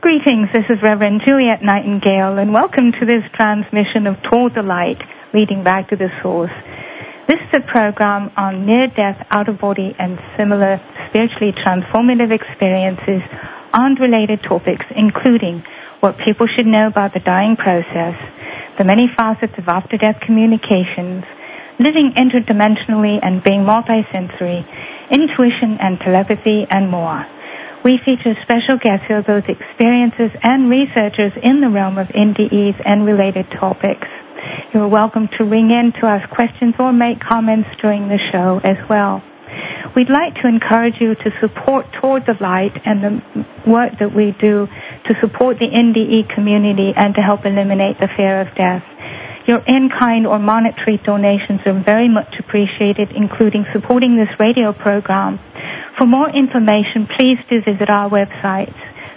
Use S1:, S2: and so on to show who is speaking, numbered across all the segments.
S1: Greetings, this is Reverend Juliet Nightingale, and welcome to this transmission of Toward the Light, Leading Back to the Source. This is a program on near-death, out-of-body, and similar spiritually transformative experiences on related topics, including what people should know about the dying process, the many facets of after-death communications, living interdimensionally and being multisensory, intuition and telepathy, and more. We feature special guests who are both experiencers and researchers in the realm of NDEs and related topics. You are welcome to ring in to ask questions or make comments during the show as well. We'd like to encourage you to support Toward the Light and the work that we do to support the NDE community and to help eliminate the fear of death. Your in-kind or monetary donations are very much appreciated, including supporting this radio program. For more information, please do visit our websites,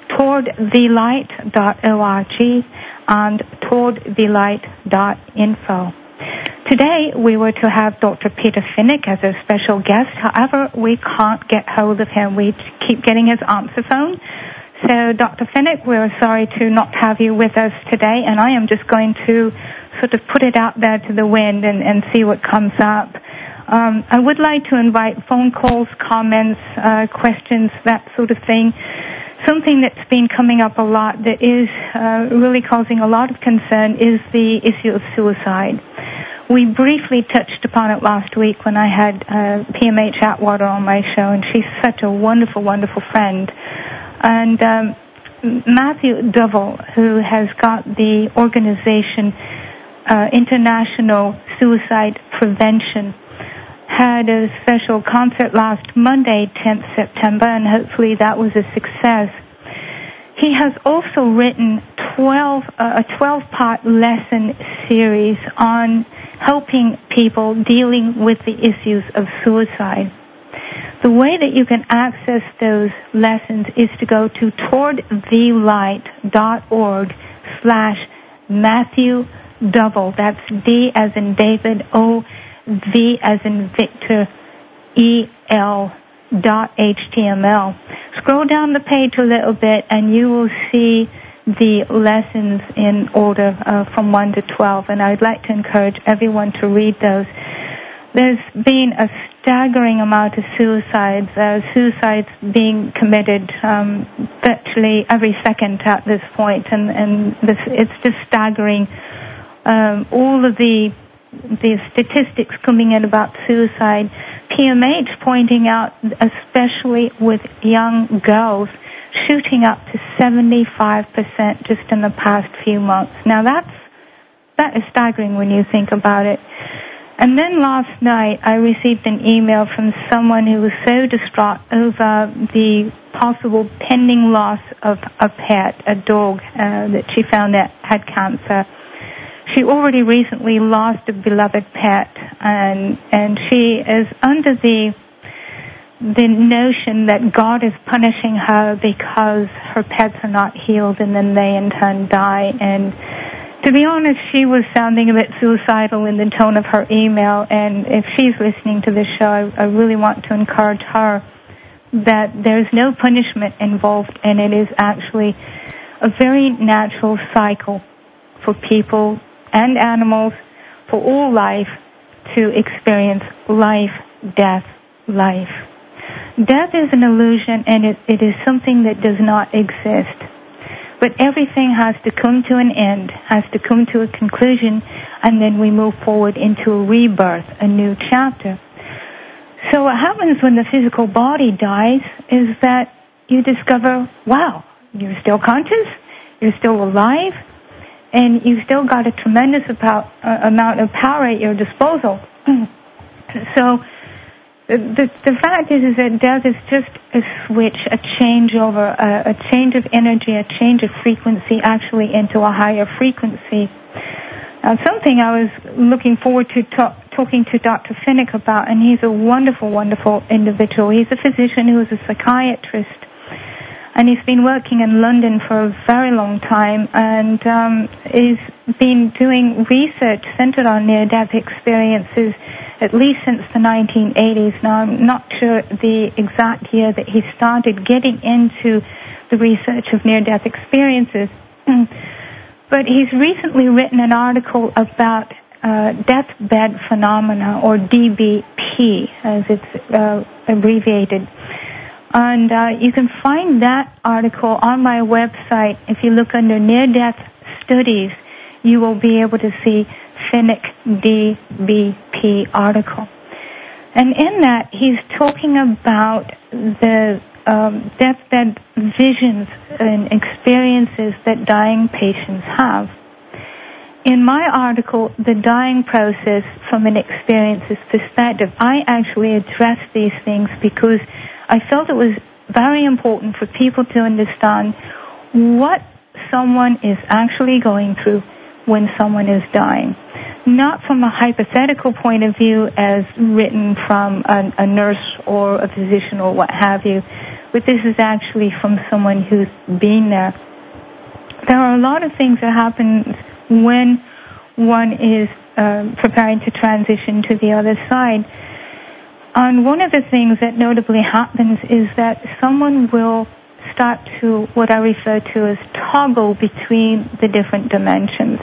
S1: towardthelight.org and towardthelight.info. Today, we were to have Dr. Peter Finnick as a special guest. However, we can't get hold of him. We keep getting his answer phone. So, Dr. Finnick, we're sorry to not have you with us today, and I am just going to sort of put it out there to the wind and see what comes up. I would like to invite phone calls, comments, questions, that sort of thing. Something that's been coming up a lot that is really causing a lot of concern is the issue of suicide. We briefly touched upon it last week when I had PMH Atwater on my show, and she's such a wonderful, wonderful friend. And Matthew Duvall, who has got the organization International Suicide Prevention, had a special concert last Monday, 10th September, and hopefully that was a success. He has also written a 12-part lesson series on helping people dealing with the issues of suicide. The way that you can access those lessons is to go to towardthelight.org/Matthew Duvall. That's D as in David, O, V as in Victor, EL.html. Scroll down the page a little bit and you will see the lessons in order from 1 to 12, and I'd like to encourage everyone to read those. There's been a staggering amount of suicides being committed virtually every second at this point, and it's just staggering. All of the statistics coming in about suicide, PMH pointing out, especially with young girls, shooting up to 75% just in the past few months. Now that is staggering when you think about it. And then last night I received an email from someone who was so distraught over the possible pending loss of a pet, a dog that she found that had cancer. She already recently lost a beloved pet, and she is under the notion that God is punishing her because her pets are not healed and then they in turn die. And to be honest, she was sounding a bit suicidal in the tone of her email, and if she's listening to this show, I really want to encourage her that there's no punishment involved, and it is actually a very natural cycle for people and animals, for all life, to experience life, death, life. Death is an illusion, and it is something that does not exist. But everything has to come to an end, has to come to a conclusion, and then we move forward into a rebirth, a new chapter. So what happens when the physical body dies is that you discover, wow, you're still conscious, you're still alive, and you've still got a tremendous amount of power at your disposal. So the fact is that death is just a switch, a changeover, a change of energy, a change of frequency, actually into a higher frequency. Now, something I was looking forward to talking to Dr. Finnick about, and he's a wonderful, wonderful individual. He's a physician who is a psychiatrist, and he's been working in London for a very long time, and he's been doing research centered on near-death experiences at least since the 1980s. Now, I'm not sure the exact year that he started getting into the research of near-death experiences. But he's recently written an article about deathbed phenomena, or DBP, as it's abbreviated. And you can find that article on my website. If you look under near-death studies, you will be able to see Finnick DBP article. And in that, he's talking about the deathbed visions and experiences that dying patients have. In my article, The Dying Process from an Experiences Perspective, I actually addressed these things because I felt it was very important for people to understand what someone is actually going through when someone is dying. Not from a hypothetical point of view as written from a nurse or a physician or what have you, but this is actually from someone who's been there. There are a lot of things that happen when one is preparing to transition to the other side. And one of the things that notably happens is that someone will start to, what I refer to as, toggle between the different dimensions.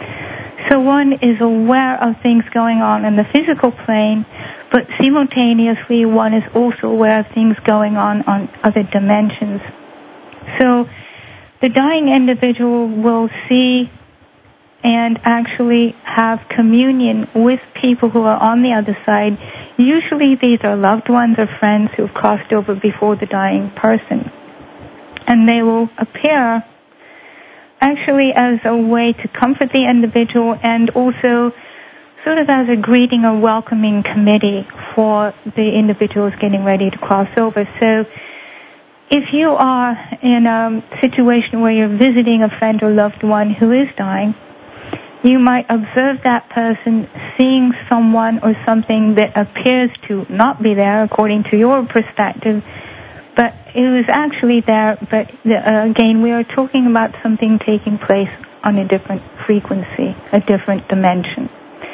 S1: So one is aware of things going on in the physical plane, but simultaneously one is also aware of things going on other dimensions. So the dying individual will see and actually have communion with people who are on the other side. Usually these are loved ones or friends who have crossed over before the dying person. And they will appear actually as a way to comfort the individual and also sort of as a greeting or welcoming committee for the individuals getting ready to cross over. So if you are in a situation where you're visiting a friend or loved one who is dying, you might observe that person seeing someone or something that appears to not be there according to your perspective, but it was actually there. But again, we are talking about something taking place on a different frequency, a different dimension.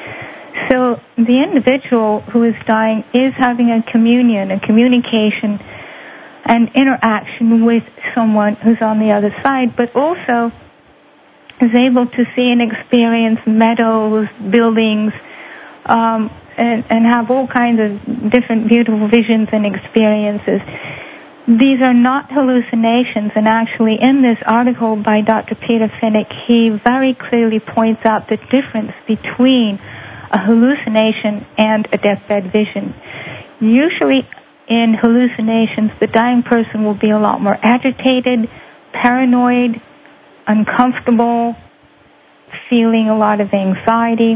S1: So the individual who is dying is having a communion, a communication, and interaction with someone who's on the other side, but also is able to see and experience meadows, buildings, and have all kinds of different beautiful visions and experiences. These are not hallucinations, and actually in this article by Dr. Peter Finnick, he very clearly points out the difference between a hallucination and a deathbed vision. Usually in hallucinations, the dying person will be a lot more agitated, paranoid, uncomfortable, feeling a lot of anxiety,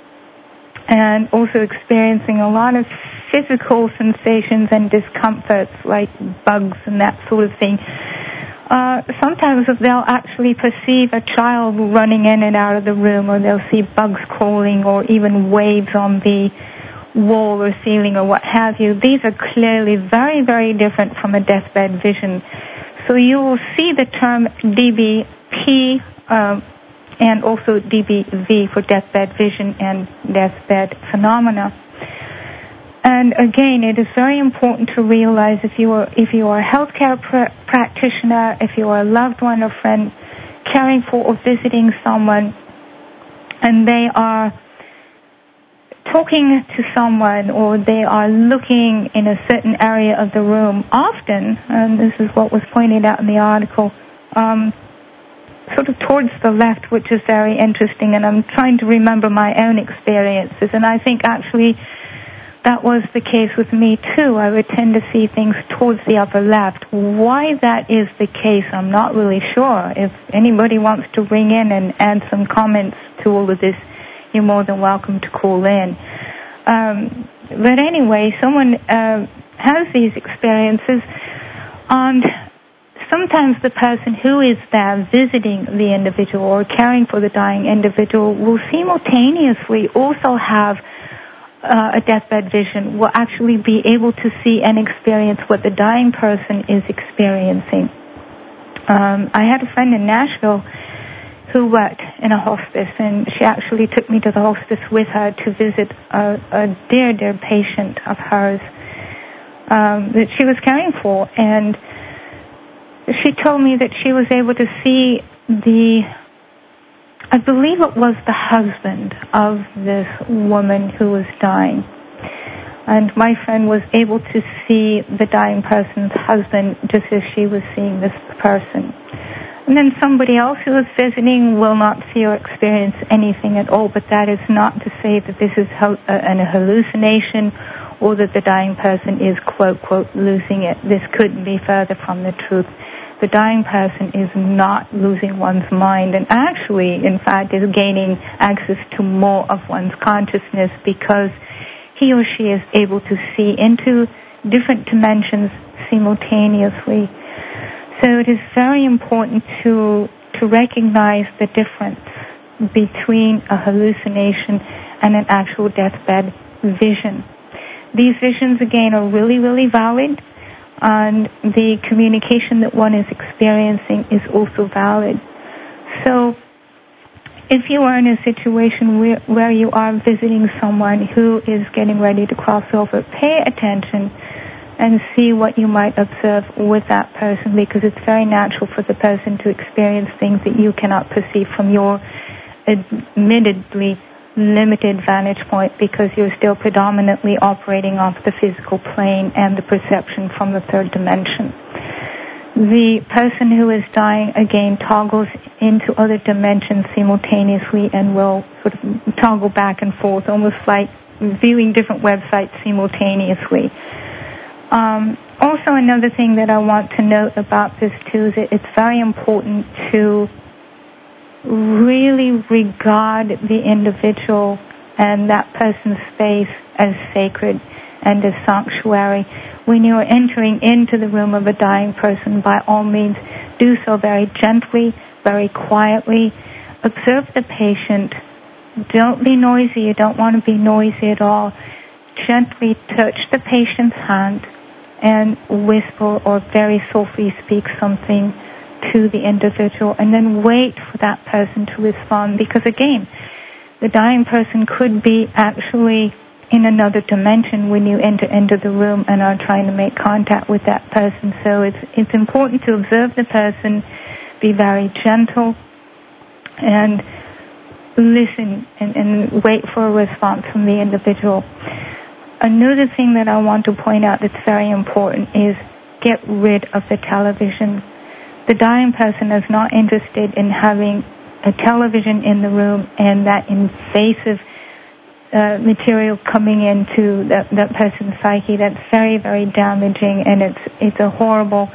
S1: and also experiencing a lot of physical sensations and discomforts like bugs and that sort of thing. Sometimes they'll actually perceive a child running in and out of the room, or they'll see bugs crawling, or even waves on the wall or ceiling or what have you. These are clearly very, very different from a deathbed vision. So you will see the term DBP and also DBV for deathbed vision and deathbed phenomena. And again, it is very important to realize if you are a healthcare practitioner, if you are a loved one or friend caring for or visiting someone, and they are talking to someone or they are looking in a certain area of the room, often, and this is what was pointed out in the article, sort of towards the left, which is very interesting, and I'm trying to remember my own experiences, and I think actually that was the case with me too. I would tend to see things towards the upper left. Why that is the case, I'm not really sure. If anybody wants to ring in and add some comments to all of this, you're more than welcome to call in. But anyway, someone has these experiences, and sometimes the person who is there visiting the individual or caring for the dying individual will simultaneously also have a deathbed vision, will actually be able to see and experience what the dying person is experiencing. I had a friend in Nashville who worked in a hospice, and she actually took me to the hospice with her to visit a dear, dear patient of hers that she was caring for. And she told me that she was able to see I believe it was the husband of this woman who was dying. And my friend was able to see the dying person's husband just as she was seeing this person. And then somebody else who was visiting will not see or experience anything at all, but that is not to say that this is a hallucination or that the dying person is, quote, quote, losing it. This couldn't be further from the truth. The dying person is not losing one's mind and actually, in fact, is gaining access to more of one's consciousness because he or she is able to see into different dimensions simultaneously. So it is very important to recognize the difference between a hallucination and an actual deathbed vision. These visions, again, are really, really valid, and the communication that one is experiencing is also valid. So if you are in a situation where you are visiting someone who is getting ready to cross over, pay attention and see what you might observe with that person, because it's very natural for the person to experience things that you cannot perceive from your admittedly limited vantage point, because you're still predominantly operating off the physical plane and the perception from the third dimension. The person who is dying, again, toggles into other dimensions simultaneously and will sort of toggle back and forth, almost like viewing different websites simultaneously. Also, another thing that I want to note about this, too, is that it's very important to really regard the individual and that person's space as sacred and as sanctuary. When you are entering into the room of a dying person, by all means, do so very gently, very quietly. Observe the patient. Don't be noisy. You don't want to be noisy at all. Gently touch the patient's hand and whisper or very softly speak something to the individual, and then wait for that person to respond, because again, the dying person could be actually in another dimension when you enter into the room and are trying to make contact with that person. So it's important to observe the person, be very gentle, and listen and wait for a response from the individual. Another thing that I want to point out that's very important is get rid of the television. The dying person is not interested in having a television in the room and that invasive material coming into that person's psyche. That's very, very damaging, and it's a horrible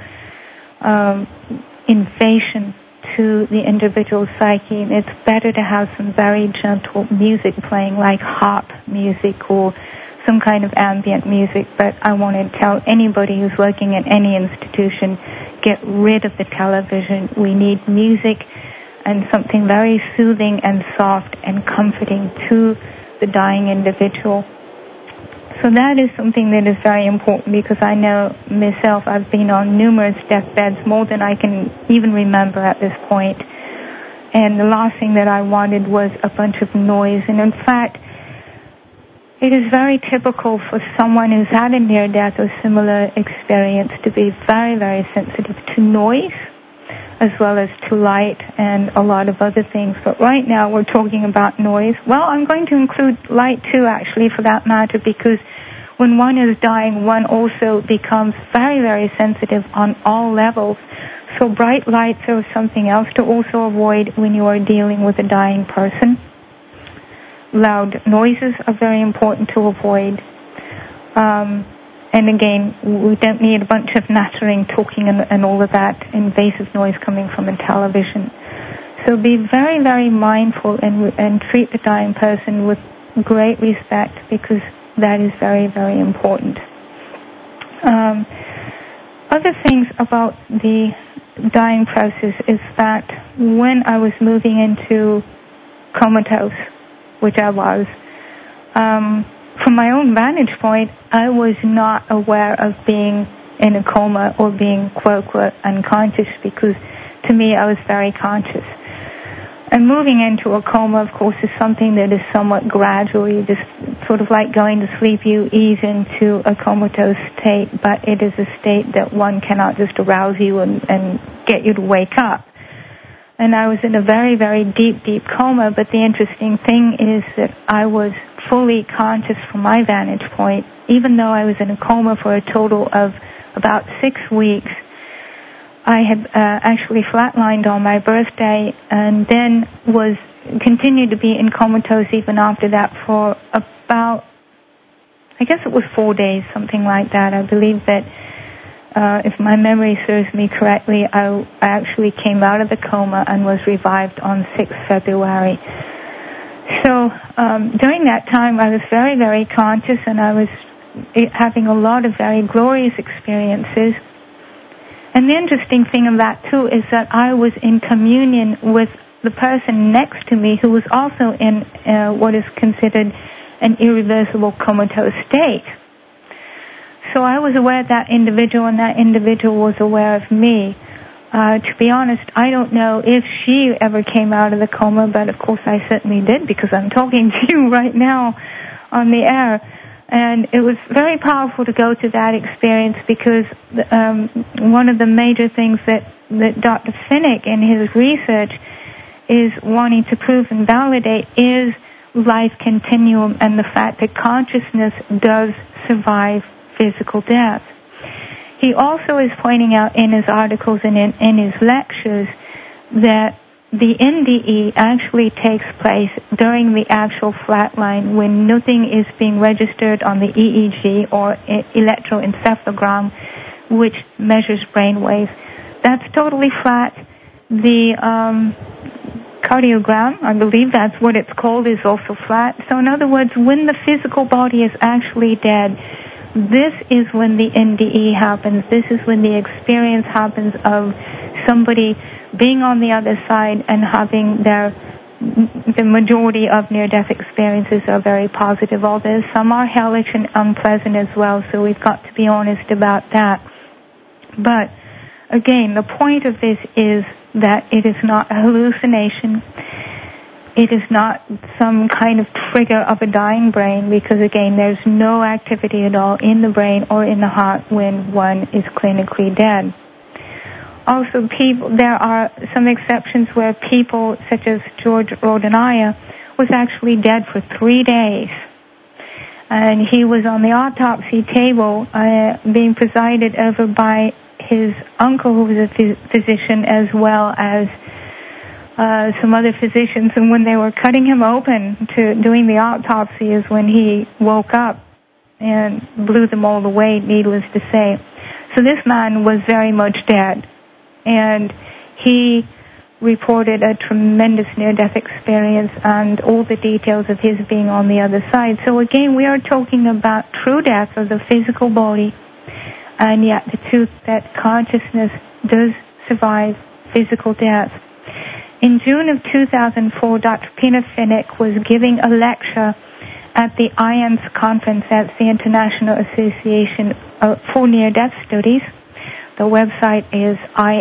S1: invasion to the individual's psyche. And it's better to have some very gentle music playing, like harp music or some kind of ambient music. But I want to tell anybody who's working in any institution, get rid of the television. We need music and something very soothing and soft and comforting to the dying individual. So that is something that is very important, because I know myself, I've been on numerous deathbeds, more than I can even remember at this point. And the last thing that I wanted was a bunch of noise. And in fact, it is very typical for someone who's had a near-death or similar experience to be very, very sensitive to noise, as well as to light and a lot of other things. But right now we're talking about noise. Well, I'm going to include light too, actually, for that matter, because when one is dying, one also becomes very, very sensitive on all levels. So bright lights are something else to also avoid when you are dealing with a dying person. Loud noises are very important to avoid. And again, we don't need a bunch of nattering, talking, and all of that invasive noise coming from a television. So be very, very mindful and treat the dying person with great respect, because that is very, very important. Other things about the dying process is that when I was moving into comatose, which I was, from my own vantage point, I was not aware of being in a coma or being, quote, quote, unconscious, because to me I was very conscious. And moving into a coma, of course, is something that is somewhat gradual. You just sort of like going to sleep, you ease into a comatose state, but it is a state that one cannot just arouse you and get you to wake up. And I was in a very, very deep, deep coma, but the interesting thing is that I was fully conscious from my vantage point, even though I was in a coma for a total of about 6 weeks. I had actually flatlined on my birthday and then continued to be in comatose even after that for about, I guess it was 4 days, something like that. I believe that if my memory serves me correctly, I actually came out of the coma and was revived on 6th February. So during that time, I was very, very conscious, and I was having a lot of very glorious experiences. And the interesting thing of that, too, is that I was in communion with the person next to me who was also in what is considered an irreversible comatose state. So I was aware of that individual, and that individual was aware of me. To be honest, I don't know if she ever came out of the coma, but of course I certainly did, because I'm talking to you right now on the air. And it was very powerful to go to that experience, because one of the major things that Dr. Finnick in his research is wanting to prove and validate is life continuum and the fact that consciousness does survive physical death. He also is pointing out in his articles and in his lectures that the NDE actually takes place during the actual flatline, when nothing is being registered on the EEG or electroencephalogram, which measures brain waves. That's totally flat. The cardiogram, I believe that's what it's called, is also flat. So in other words, when the physical body is actually dead, this is when the NDE happens. This is when the experience happens of somebody being on the other side and having the majority of near-death experiences are very positive, although some are hellish and unpleasant as well, so we've got to be honest about that. But again, the point of this is that it is not a hallucination. It is not some kind of trigger of a dying brain, because again, there's no activity at all in the brain or in the heart when one is clinically dead. Also, there are some exceptions where people, such as George Rodenaya, was actually dead for 3 days. And he was on the autopsy table being presided over by his uncle, who was a physician, as well as some other physicians. And when they were cutting him open to doing the autopsy is when he woke up and blew them all away, needless to say. So this man was very much dead. And he reported a tremendous near-death experience and all the details of his being on the other side. So again, we are talking about true death of the physical body, and yet the truth that consciousness does survive physical death. In June of 2004, Dr. Peter Finnick was giving a lecture at the IANDS conference. That's the International Association for Near-Death Studies. The website is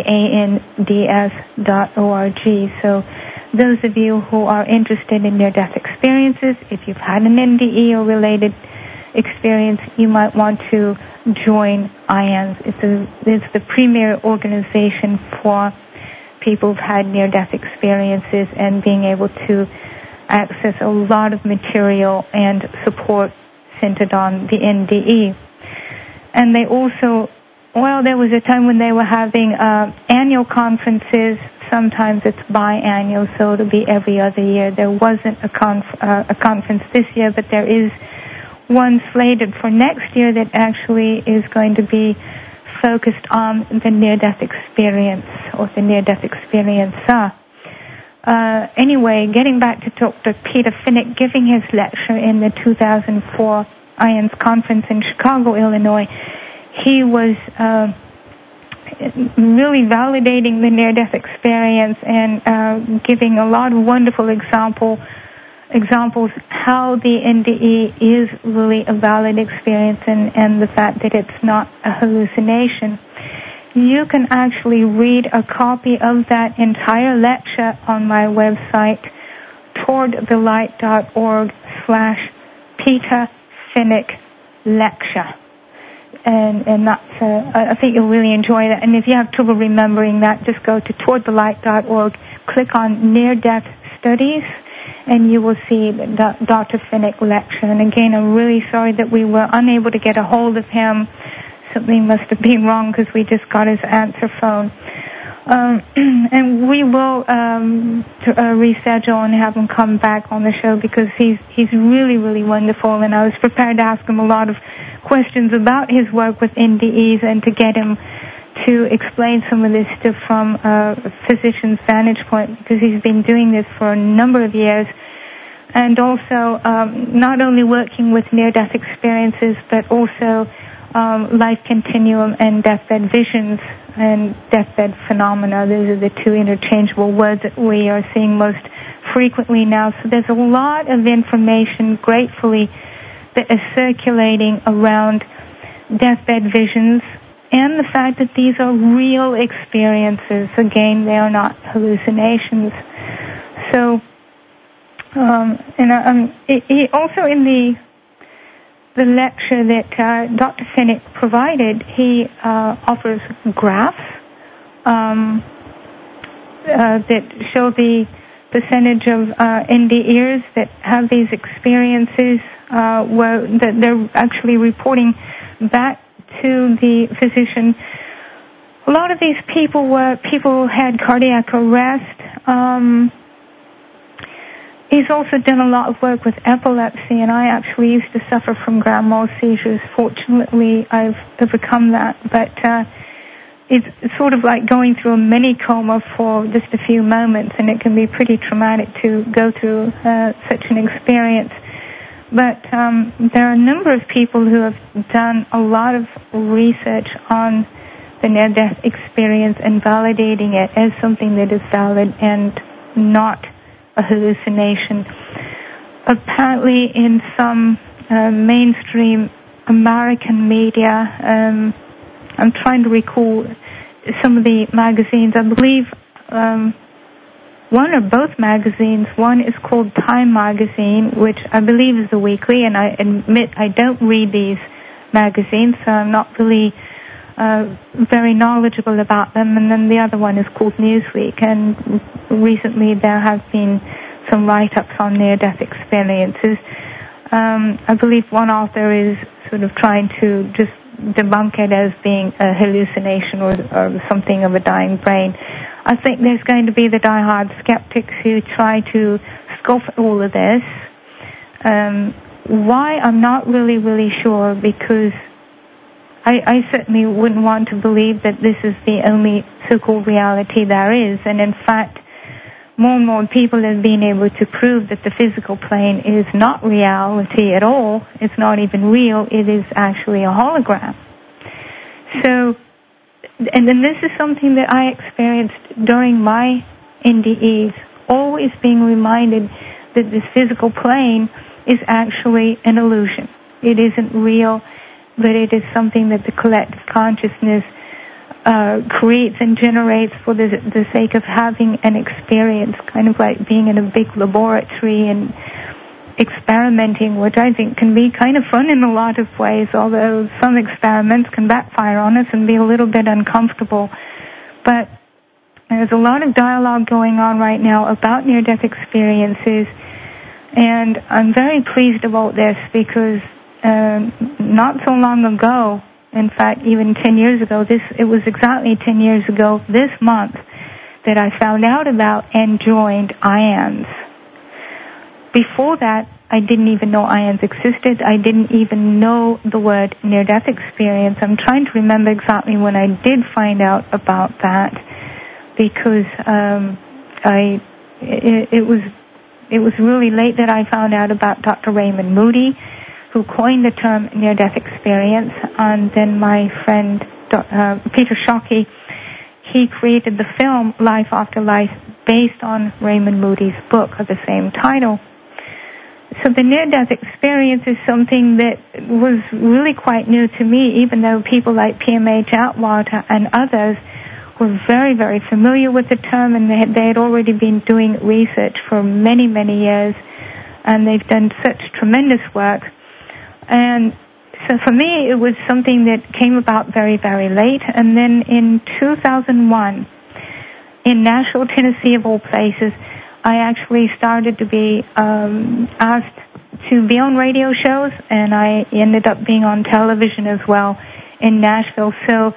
S1: iands.org. So those of you who are interested in near-death experiences, if you've had an NDE or related experience, you might want to join IANDS. It's the premier organization for people who've had near-death experiences and being able to access a lot of material and support centered on the NDE. And they also, there was a time when they were having annual conferences. Sometimes it's biannual, so it'll be every other year. There wasn't a conference this year, but there is one slated for next year that actually is going to be focused on the near-death experience or the near-death experiencer. Anyway, getting back to Dr. Peter Finnick giving his lecture in the 2004 IANDS conference in Chicago, Illinois, he was really validating the near-death experience and giving a lot of wonderful examples how the NDE is really a valid experience and the fact that it's not a hallucination. you can actually read a copy of that entire lecture on my website, towardthelight.org/Peter Finnick lecture. And that's, I think you'll really enjoy that. And if you have trouble remembering that, just go to towardthelight.org, click on Near-Death Studies, and you will see the Dr. Finnick lecture. And again, I'm really sorry that we were unable to get a hold of him. Something must have been wrong because we just got his answer phone. And we will reschedule and have him come back on the show because he's really, really wonderful. And I was prepared to ask him a lot of questions about his work with NDEs and to get him to explain some of this stuff from a physician's vantage point because he's been doing this for a number of years. And also not only working with near-death experiences, but also life continuum and deathbed visions and deathbed phenomena. Those are the two interchangeable words that we are seeing most frequently now. So there's a lot of information, gratefully, that is circulating around deathbed visions and the fact that these are real experiences. Again, they are not hallucinations. So, also in the lecture that Dr. Finnick provided, he offers graphs that show the percentage of NDEers that have these experiences where that they're actually reporting back to the physician. A lot of these people were people who had cardiac arrest. He's also done a lot of work with epilepsy, and I actually used to suffer from grand mal seizures. Fortunately, I've overcome that, but it's sort of like going through a mini coma for just a few moments, and it can be pretty traumatic to go through such an experience. But there are a number of people who have done a lot of research on the near-death experience and validating it as something that is valid and not a hallucination. Apparently in some mainstream American media, I'm trying to recall some of the magazines. I believe one or both magazines. One is called Time Magazine, which I believe is a weekly, and I admit I don't read these magazines, so I'm not really very knowledgeable about them. And then the other one is called Newsweek, and recently there have been some write-ups on near-death experiences. I believe one author is sort of trying to just debunk it as being a hallucination or something of a dying brain. I think there's going to be the diehard skeptics who try to scoff at all of this. Why? I'm not really sure, because I certainly wouldn't want to believe that this is the only so-called reality there is. And in fact, more and more people have been able to prove that the physical plane is not reality at all. It's not even real. It is actually a hologram. So, and then this is something that I experienced during my NDEs, always being reminded that this physical plane is actually an illusion. It isn't real, but it is something that the collective consciousness creates and generates for the sake of having an experience, kind of like being in a big laboratory and experimenting, which I think can be kind of fun in a lot of ways, although some experiments can backfire on us and be a little bit uncomfortable. But there's a lot of dialogue going on right now about near-death experiences, and I'm very pleased about this because not so long ago, in fact, even 10 years ago, it was exactly 10 years ago this month that I found out about and joined IANDS. Before that, I didn't even know IANDS existed. I didn't even know the word near-death experience. I'm trying to remember exactly when I did find out about that, because it was really late that I found out about Dr. Raymond Moody, who coined the term near-death experience, and then my friend Peter Shockey, he created the film Life After Life based on Raymond Moody's book of the same title. So the near-death experience is something that was really quite new to me, even though people like PMH Atwater and others were very, very familiar with the term, and they had already been doing research for many, many years, and they've done such tremendous work. And so for me, it was something that came about very, very late. And then in 2001, in Nashville, Tennessee, of all places, I actually started to be asked to be on radio shows, and I ended up being on television as well in Nashville. So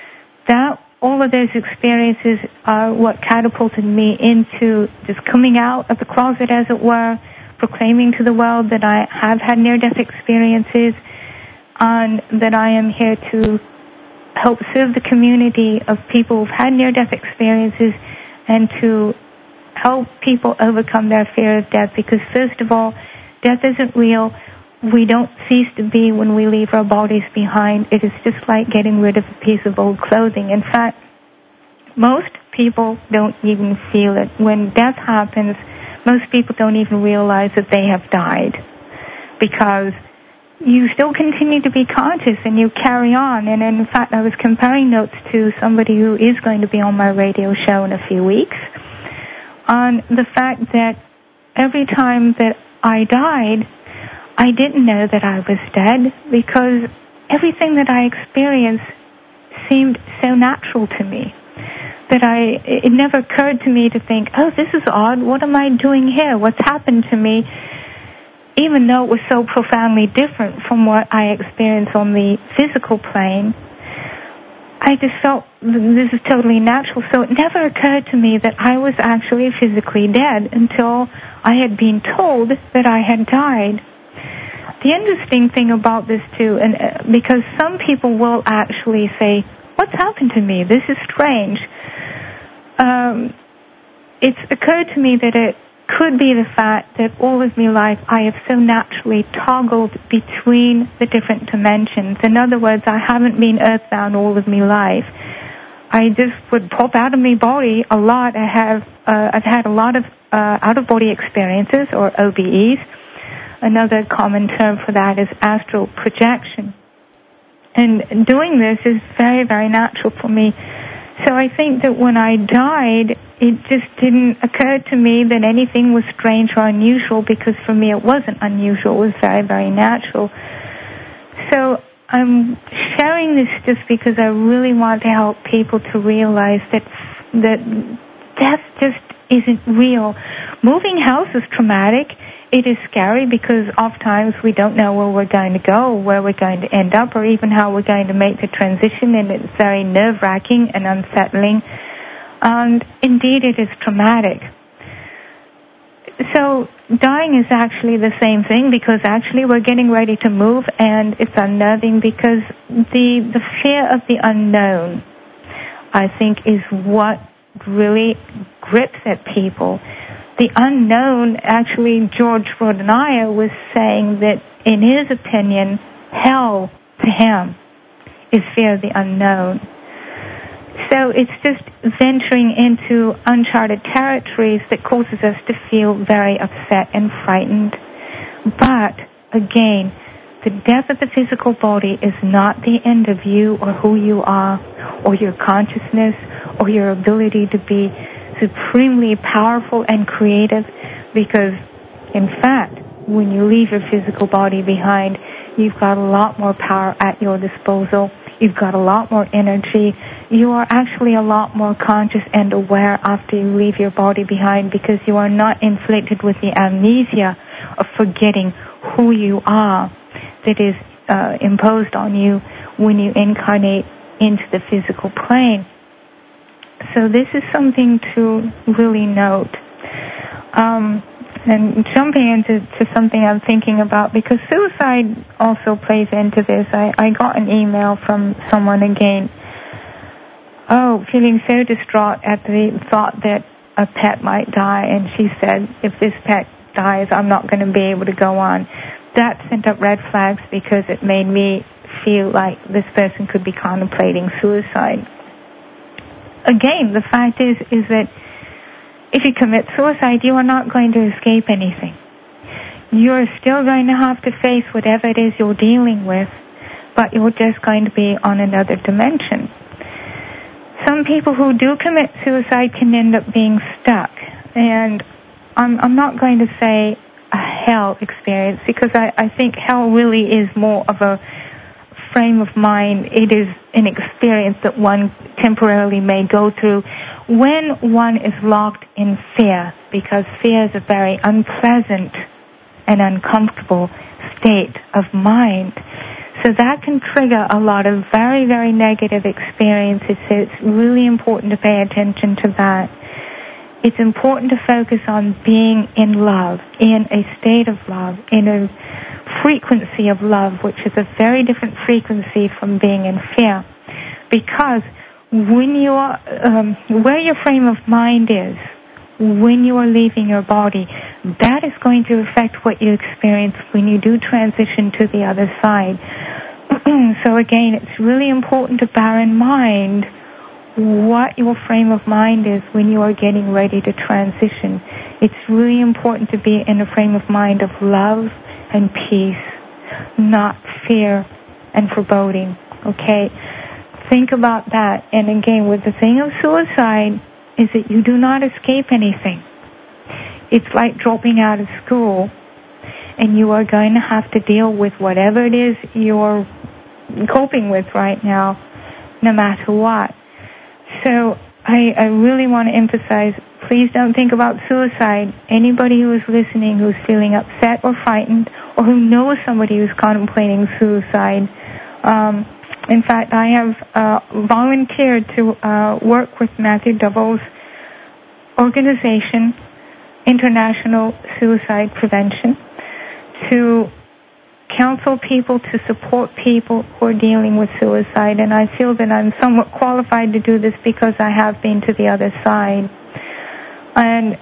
S1: all of those experiences are what catapulted me into just coming out of the closet, as it were, proclaiming to the world that I have had near-death experiences, and that I am here to help serve the community of people who've had near-death experiences and to help people overcome their fear of death, because first of all, death isn't real. We don't cease to be when we leave our bodies behind. It is just like getting rid of a piece of old clothing. In fact, most people don't even feel it. When death happens, most people don't even realize that they have died, because you still continue to be conscious and you carry on. And in fact, I was comparing notes to somebody who is going to be on my radio show in a few weeks on the fact that every time that I died, I didn't know that I was dead, because everything that I experienced seemed so natural to me that it never occurred to me to think, oh, this is odd. What am I doing here? What's happened to me? Even though it was so profoundly different from what I experienced on the physical plane, I just felt this is totally natural. So it never occurred to me that I was actually physically dead until I had been told that I had died. The interesting thing about this, too, and because some people will actually say, what's happened to me? This is strange. It's occurred to me that it could be the fact that all of my life I have so naturally toggled between the different dimensions. In other words, I haven't been earthbound all of my life. I just would pop out of my body a lot. I've had a lot of out-of-body experiences, or OBEs. Another common term for that is astral projection. And doing this is very, very natural for me. So I think that when I died, it just didn't occur to me that anything was strange or unusual, because for me it wasn't unusual. It was very, very natural. So I'm sharing this just because I really want to help people to realize that death just isn't real. Moving house is traumatic. It is scary because oftentimes we don't know where we're going to go, where we're going to end up, or even how we're going to make the transition, and it's very nerve-wracking and unsettling. And indeed, it is traumatic. So dying is actually the same thing, because actually we're getting ready to move, and it's unnerving because the fear of the unknown, I think, is what really grips at people. The unknown, actually, George Rodinaya was saying that, in his opinion, hell to him is fear of the unknown. So it's just venturing into uncharted territories that causes us to feel very upset and frightened. But, again, the death of the physical body is not the end of you or who you are, or your consciousness, or your ability to be supremely powerful and creative, because, in fact, when you leave your physical body behind, you've got a lot more power at your disposal. You've got a lot more energy. You are actually a lot more conscious and aware after you leave your body behind, because you are not inflicted with the amnesia of forgetting who you are that is imposed on you when you incarnate into the physical plane. So this is something to really note. And jumping into something I'm thinking about, because suicide also plays into this. I got an email from someone again, feeling so distraught at the thought that a pet might die, and she said, if this pet dies, I'm not going to be able to go on. That sent up red flags, because it made me feel like this person could be contemplating suicide. Again, the fact is that if you commit suicide, you are not going to escape anything. you're still going to have to face whatever it is you're dealing with, but you're just going to be on another dimension. Some people who do commit suicide can end up being stuck. And I'm not going to say a hell experience, because I think hell really is more of a frame of mind. It is an experience that one temporarily may go through when one is locked in fear, because fear is a very unpleasant and uncomfortable state of mind. So that can trigger a lot of very, very negative experiences. So it's really important to pay attention to that. It's important to focus on being in love, in a state of love, in a frequency of love, which is a very different frequency from being in fear. Because when you are, where your frame of mind is, when you are leaving your body, that is going to affect what you experience when you do transition to the other side. So again, it's really important to bear in mind what your frame of mind is when you are getting ready to transition. It's really important to be in a frame of mind of love and peace, not fear and foreboding. Okay? Think about that. And again, with the thing of suicide, is that you do not escape anything. It's like dropping out of school, and you are going to have to deal with whatever it is you're coping with right now, no matter what. So I really want to emphasize, please don't think about suicide. Anybody who is listening who's feeling upset or frightened, or who knows somebody who's contemplating suicide, in fact, I have volunteered to work with Matthew Double's organization, International Suicide Prevention, to counsel people, to support people who are dealing with suicide. And I feel that I'm somewhat qualified to do this because I have been to the other side. And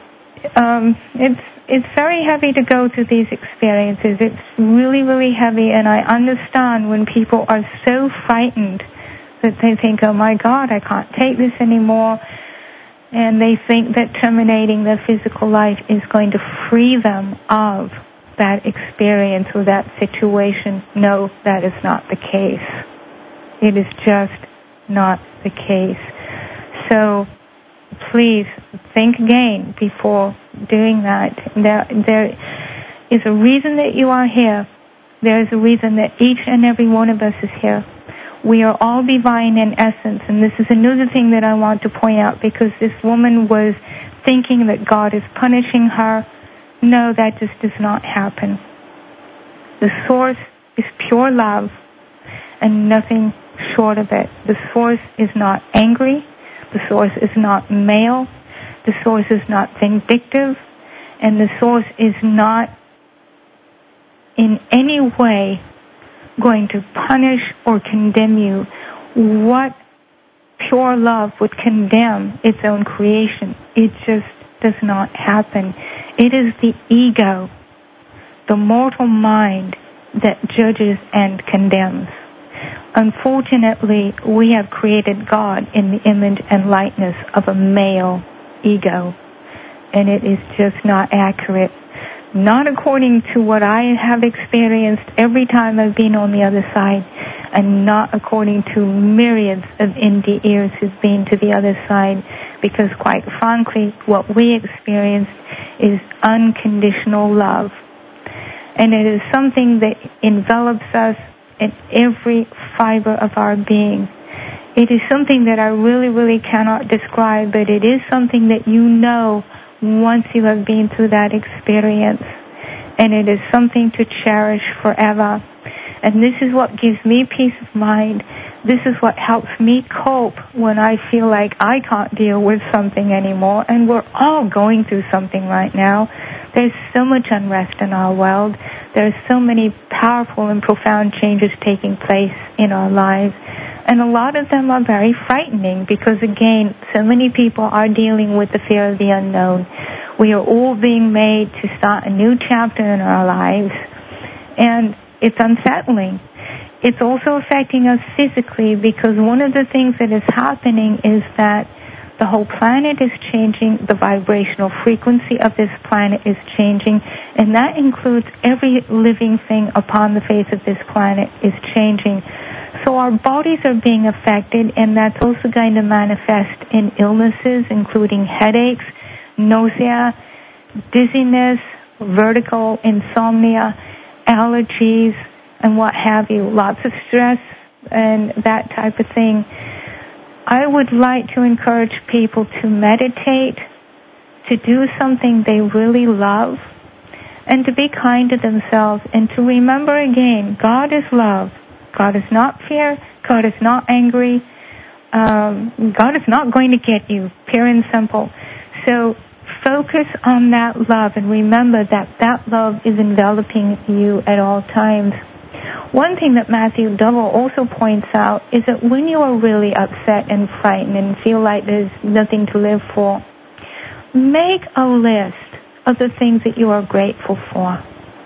S1: it's very heavy to go through these experiences. It's really, really heavy, and I understand when people are so frightened that they think, oh my God, I can't take this anymore, and they think that terminating their physical life is going to free them of that experience or that situation. No, that is not the case. It is just not the case. So please think again before doing that. There is a reason that you are here. There is a reason that each and every one of us is here. We are all divine in essence, and this is another thing that I want to point out, because this woman was thinking that God is punishing her. No, that just does not happen. The source is pure love and nothing short of it. The source is not angry. The source is not male. The source is not vindictive. And the source is not in any way going to punish or condemn you. What pure love would condemn its own creation? It just does not happen. It is the ego, the mortal mind, that judges and condemns. Unfortunately, we have created God in the image and likeness of a male ego, and it is just not accurate. Not according to what I have experienced every time I've been on the other side, and not according to myriads of NDEers who've been to the other side, because quite frankly, what we experienced is unconditional love. And it is something that envelops us in every fiber of our being. It is something that I really, really cannot describe, but it is something that you know once you have been through that experience. And it is something to cherish forever. And this is what gives me peace of mind. This is what helps me cope when I feel like I can't deal with something anymore. And we're all going through something right now. There's so much unrest in our world. There's so many powerful and profound changes taking place in our lives. And a lot of them are very frightening because, again, so many people are dealing with the fear of the unknown. We are all being made to start a new chapter in our lives. And it's unsettling. It's also affecting us physically, because one of the things that is happening is that The whole planet is changing. The vibrational frequency of this planet is changing. And that includes every living thing upon the face of this planet is changing. So our bodies are being affected, and that's also going to manifest in illnesses, including headaches, nausea, dizziness, vertigo, insomnia, allergies, and what have you, lots of stress and that type of thing. I would like to encourage people to meditate, to do something they really love, and to be kind to themselves, and to remember again, God is love. God is not fear. God is not angry. God is not going to get you, pure and simple. So focus on that love and remember that that love is enveloping you at all times. One thing that Matthew Double also points out is that when you are really upset and frightened and feel like there's nothing to live for, make a list of the things that you are grateful for,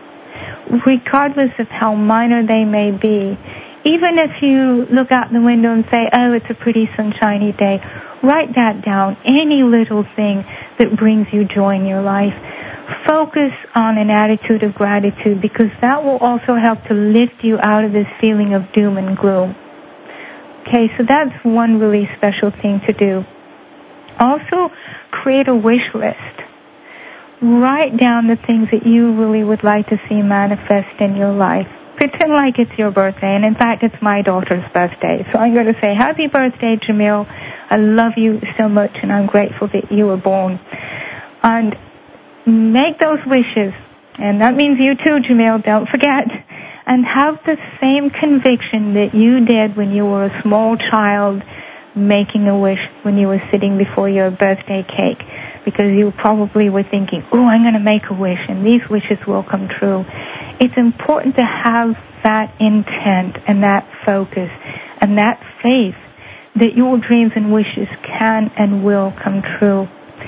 S1: regardless of how minor they may be. Even if you look out the window and say, oh, it's a pretty sunshiny day, write that down, any little thing that brings you joy in your life. Focus on an attitude of gratitude, because that will also help to lift you out of this feeling of doom and gloom. Okay, so that's one really special thing to do. Also, create a wish list. Write down the things that you really would like to see manifest in your life. Pretend like it's your birthday, and in fact, it's my daughter's birthday. So I'm going to say, happy birthday, Jamil. I love you so much, and I'm grateful that you were born. And make those wishes, and that means you too, Jamil, don't forget, and have the same conviction that you did when you were a small child making a wish when you were sitting before your birthday cake, because you probably were thinking, oh, I'm going to make a wish, and these wishes will come true. It's important to have that intent and that focus and that faith that your dreams and wishes can and will come true.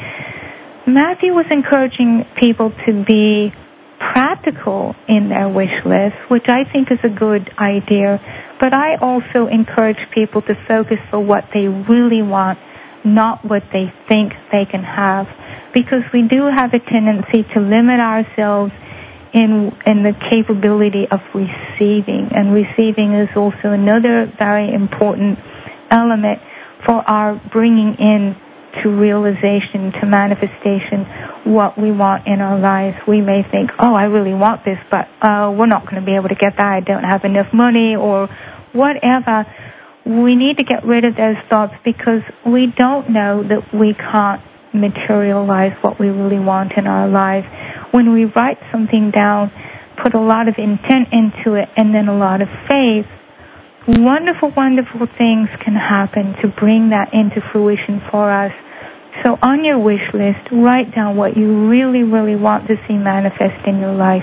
S1: Matthew was encouraging people to be practical in their wish list, which I think is a good idea, but I also encourage people to focus for what they really want, not what they think they can have, because we do have a tendency to limit ourselves in the capability of receiving, and receiving is also another very important element for our bringing in to realization, to manifestation, what we want in our lives. We may think, oh, I really want this, but we're not going to be able to get that. I don't have enough money or whatever. We need to get rid of those thoughts, because we don't know that we can't materialize what we really want in our lives. When we write something down, put a lot of intent into it, and then a lot of faith, wonderful, wonderful things can happen to bring that into fruition for us. So on your wish list, write down what you really, really want to see manifest in your life,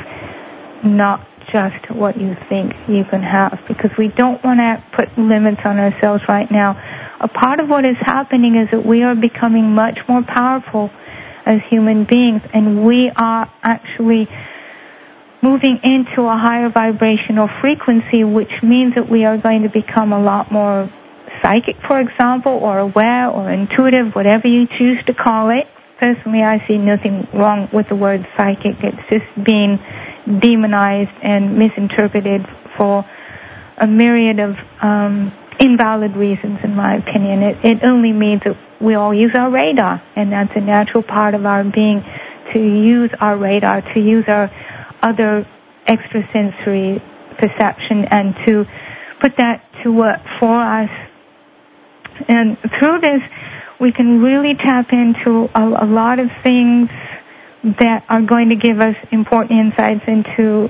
S1: not just what you think you can have, because we don't want to put limits on ourselves right now. A part of what is happening is that we are becoming much more powerful as human beings, and we are actually moving into a higher vibrational frequency, which means that we are going to become a lot more psychic, for example, or aware or intuitive, whatever you choose to call it. Personally, I see nothing wrong with the word psychic. It's just being demonized and misinterpreted for a myriad of invalid reasons, in my opinion. It only means that we all use our radar, and that's a natural part of our being, to use our radar, to use our other extrasensory perception, and to put that to work for us. And through this, we can really tap into a lot of things that are going to give us important insights into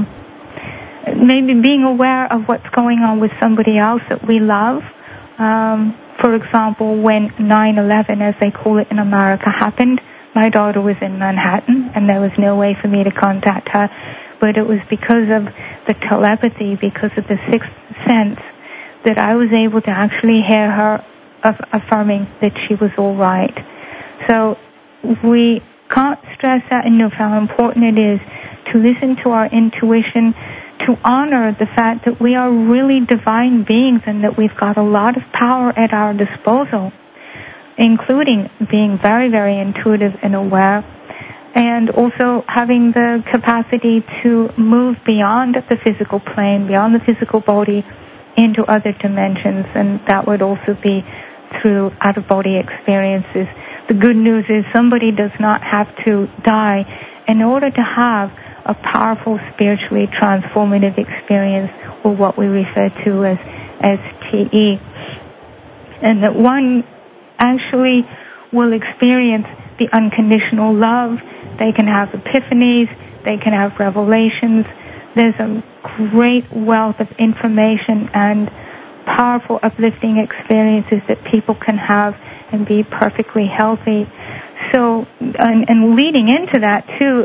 S1: maybe being aware of what's going on with somebody else that we love. For example, when 9/11, as they call it in America, happened, my daughter was in Manhattan, and there was no way for me to contact her, but it was because of the telepathy, because of the sixth sense, that I was able to actually hear her affirming that she was all right. So we can't stress that enough, how important it is to listen to our intuition, to honor the fact that we are really divine beings and that we've got a lot of power at our disposal. including being very, very intuitive and aware, and also having the capacity to move beyond the physical plane, beyond the physical body, into other dimensions, and that would also be through out-of-body experiences. The good news is somebody does not have to die in order to have a powerful, spiritually transformative experience, or what we refer to as STE. And that one actually will experience the unconditional love. They can have epiphanies, they can have revelations. There's a great wealth of information and powerful, uplifting experiences that people can have and be perfectly healthy. So, and leading into that too,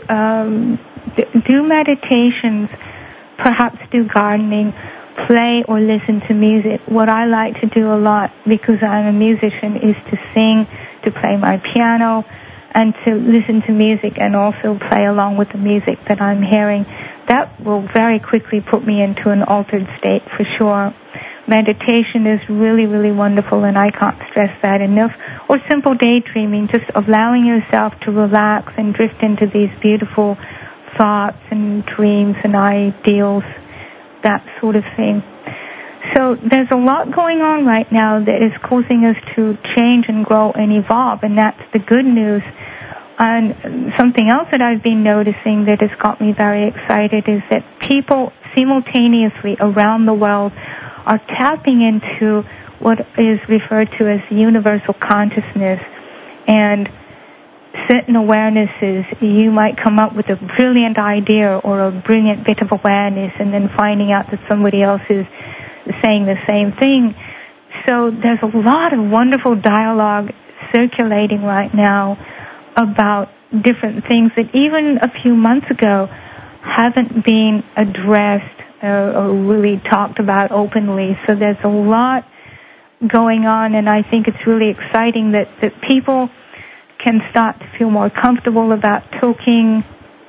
S1: do meditations, perhaps do gardening, play or listen to music. What I like to do a lot, because I'm a musician, is to sing, to play my piano, and to listen to music and also play along with the music that I'm hearing. That will very quickly put me into an altered state for sure. Meditation is really, really wonderful, and I can't stress that enough. Or simple daydreaming, just allowing yourself to relax and drift into these beautiful thoughts and dreams and ideals, that sort of thing. So there's a lot going on right now that is causing us to change and grow and evolve, and that's the good news. And something else that I've been noticing that has got me very excited is that people simultaneously around the world are tapping into what is referred to as universal consciousness. And certain awarenesses, you might come up with a brilliant idea or a brilliant bit of awareness, and then finding out that somebody else is saying the same thing. So there's a lot of wonderful dialogue circulating right now about different things that even a few months ago haven't been addressed or really talked about openly. So there's a lot going on, and I think it's really exciting that people can start to feel more comfortable about talking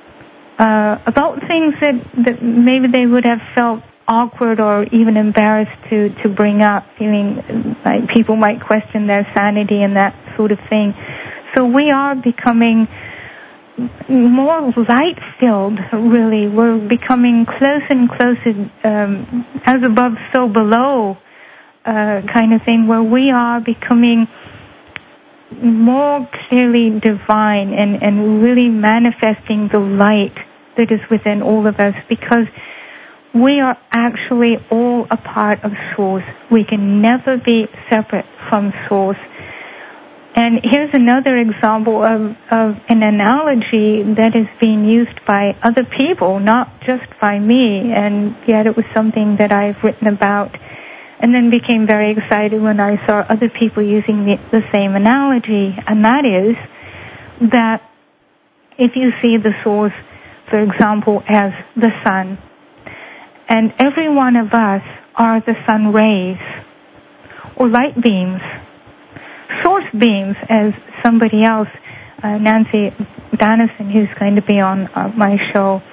S1: about things that maybe they would have felt awkward or even embarrassed to bring up, feeling like people might question their sanity and that sort of thing. So we are becoming more light-filled, really. We're becoming closer and closer, as above, so below, kind of thing, where we are becoming more clearly divine and really manifesting the light that is within all of us, because we are actually all a part of Source. We can never be separate from Source. And here's another example of an analogy that is being used by other people, not just by me, and yet it was something that I've written about, and then became very excited when I saw other people using the same analogy, and that is that if you see the Source, for example, as the sun, and every one of us are the sun rays or light beams, source beams, as somebody else, Nancy Dennison, who's going to be on my show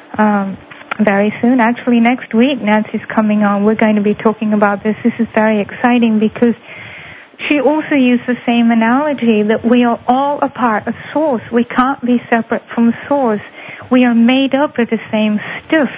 S1: very soon. Actually, next week, Nancy's coming on. We're going to be talking about this. This is very exciting because she also used the same analogy that we are all a part of Source. We can't be separate from Source. We are made up of the same stuff.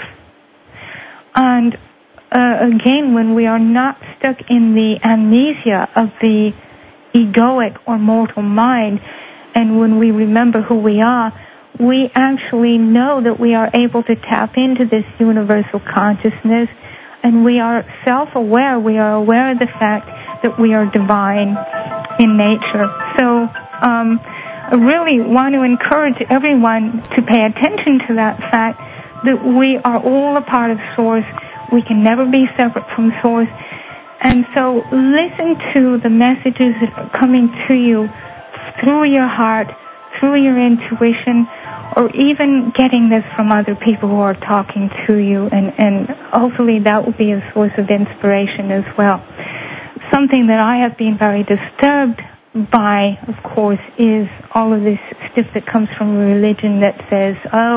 S1: And again, when we are not stuck in the amnesia of the egoic or mortal mind, and when we remember who we are, we actually know that we are able to tap into this universal consciousness, and we are self-aware. We are aware of the fact that we are divine in nature. So I really want to encourage everyone to pay attention to that fact that we are all a part of Source. We can never be separate from Source. And so listen to the messages that are coming to you through your heart, through your intuition, or even getting this from other people who are talking to you, and hopefully that will be a source of inspiration as well. Something that I have been very disturbed by, of course, is all of this stuff that comes from religion that says,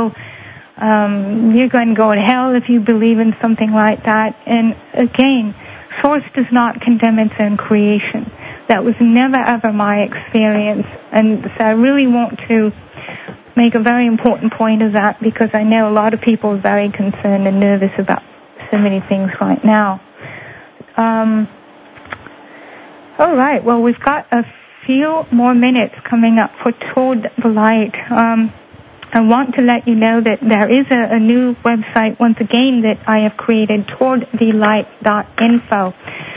S1: you're going to go to hell if you believe in something like that. And again, Source does not condemn its own creation. That was never, ever my experience. And so I really want to make a very important point of that, because I know a lot of people are very concerned and nervous about so many things right now. All right. Well, we've got a few more minutes coming up for Toward the Light. I want to let you know that there is a new website, once again, that I have created, towardthelight.info.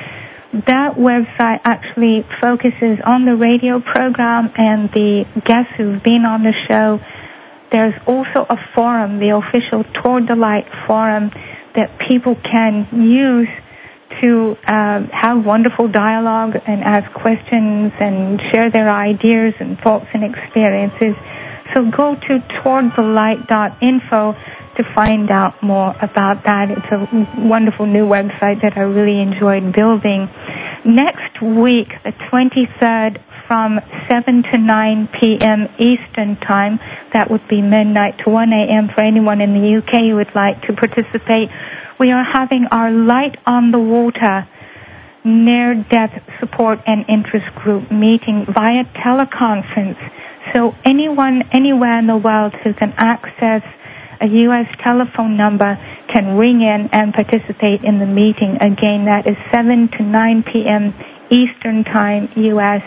S1: That website actually focuses on the radio program and the guests who've been on the show. There's also a forum, the official Toward the Light forum, that people can use to have wonderful dialogue and ask questions and share their ideas and thoughts and experiences. So go to towardthelight.info to find out more about that. It's a wonderful new website that I really enjoyed building. Next week, the 23rd, from 7 to 9 p.m. Eastern Time, that would be midnight to 1 a.m. for anyone in the UK who would like to participate, we are having our Light on the Water near-death support and interest group meeting via teleconference. So anyone, anywhere in the world who can access a U.S. telephone number can ring in and participate in the meeting. Again, that is 7 to 9 p.m. Eastern Time, U.S.,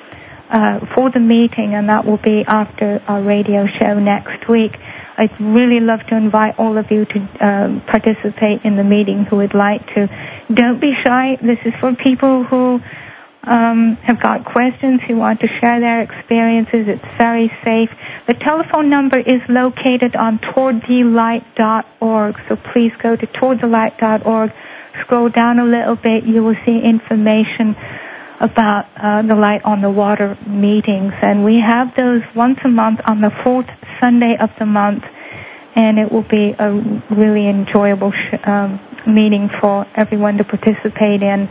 S1: for the meeting, and that will be after our radio show next week. I'd really love to invite all of you to participate in the meeting who would like to. Don't be shy. This is for people who have got questions, who want to share their experiences. It's very safe. The telephone number is located on towardthelight.org, so please go to towardthelight.org. Scroll down a little bit. You will see information about the Light on the Water meetings. And we have those once a month on the fourth Sunday of the month, and it will be a really enjoyable meeting for everyone to participate in.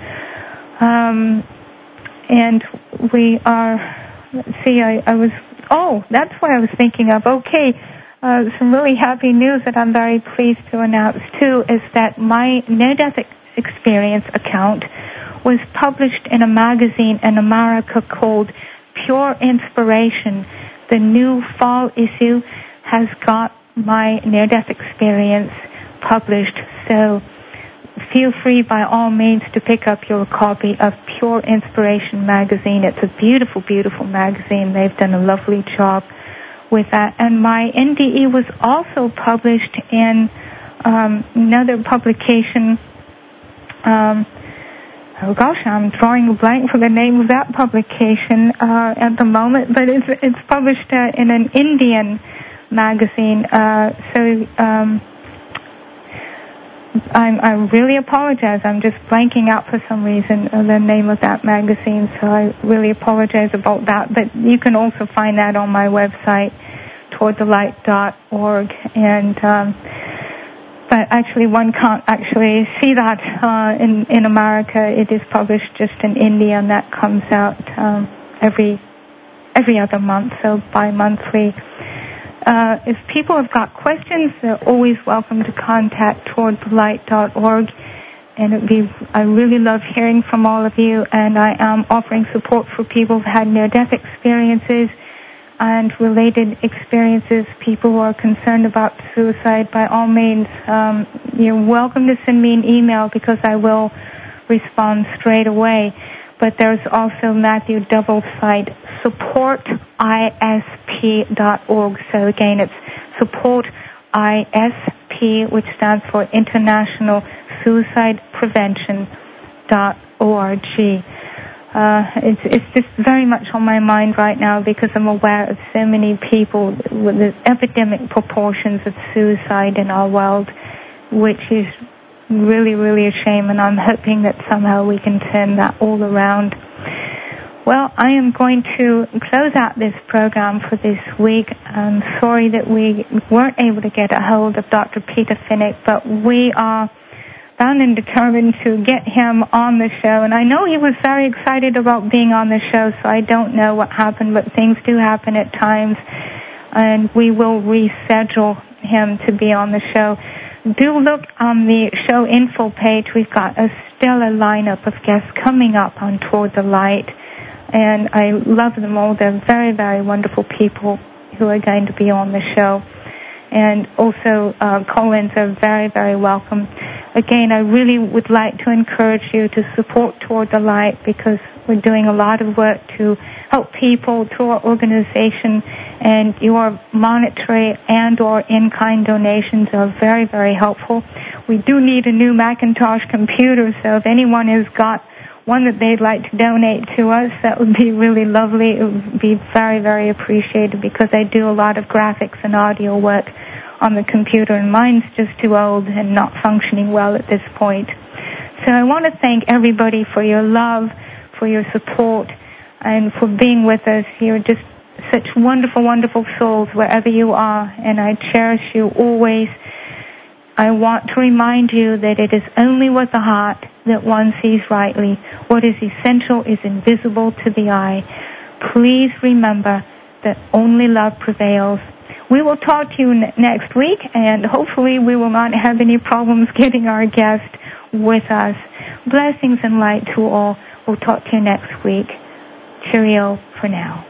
S1: And we are, let's see, that's what I was thinking of. Okay, some really happy news that I'm very pleased to announce, too, is that my near-death experience account was published in a magazine in America called Pure Inspiration. The new fall issue has got my near-death experience published, so feel free by all means to pick up your copy of Pure Inspiration magazine. It's a beautiful, beautiful magazine. They've done a lovely job with that. And my NDE was also published in another publication. I'm drawing a blank for the name of that publication at the moment, but it's published in an Indian magazine. I really apologize. I'm just blanking out for some reason the name of that magazine, so I really apologize about that. But you can also find that on my website, towardthelight.org. And but actually, one can't actually see that in America. It is published just in India, and that comes out every other month, so bi-monthly. If people have got questions, they're always welcome to contact towardthelight.org. And I really love hearing from all of you, and I am offering support for people who've had near-death experiences and related experiences, people who are concerned about suicide. By all means, you're welcome to send me an email, because I will respond straight away. But there's also Matthew Double's site, supportisp.org. So again, it's supportisp, which stands for International Suicide Prevention.org. It's just very much on my mind right now, because I'm aware of so many people with the epidemic proportions of suicide in our world, which is really, really a shame, and I'm hoping that somehow we can turn that all around. Well, I am going to close out this program for this week. I'm sorry that we weren't able to get a hold of Dr. Peter Finnick, but we are bound and determined to get him on the show. And I know he was very excited about being on the show, so I don't know what happened, but things do happen at times, and we will reschedule him to be on the show. Do look on the show info page. We've got a stellar lineup of guests coming up on Toward the Light. and I love them all. They're very, very wonderful people who are going to be on the show. And also, call-ins are very, very welcome. Again, I really would like to encourage you to support Toward the Light, because we're doing a lot of work to help people through our organization, and your monetary and or in-kind donations are very, very helpful. We do need a new Macintosh computer, so if anyone has got one that they'd like to donate to us, that would be really lovely. It would be very, very appreciated, because I do a lot of graphics and audio work on the computer, and mine's just too old and not functioning well at this point. So I want to thank everybody for your love, for your support, and for being with us. You're just such wonderful, wonderful souls wherever you are, and I cherish you always. I want to remind you that it is only with the heart that one sees rightly. What is essential is invisible to the eye. Please remember that only love prevails. We will talk to you next week, and hopefully we will not have any problems getting our guest with us. Blessings and light to all. We'll talk to you next week. Cheerio for now.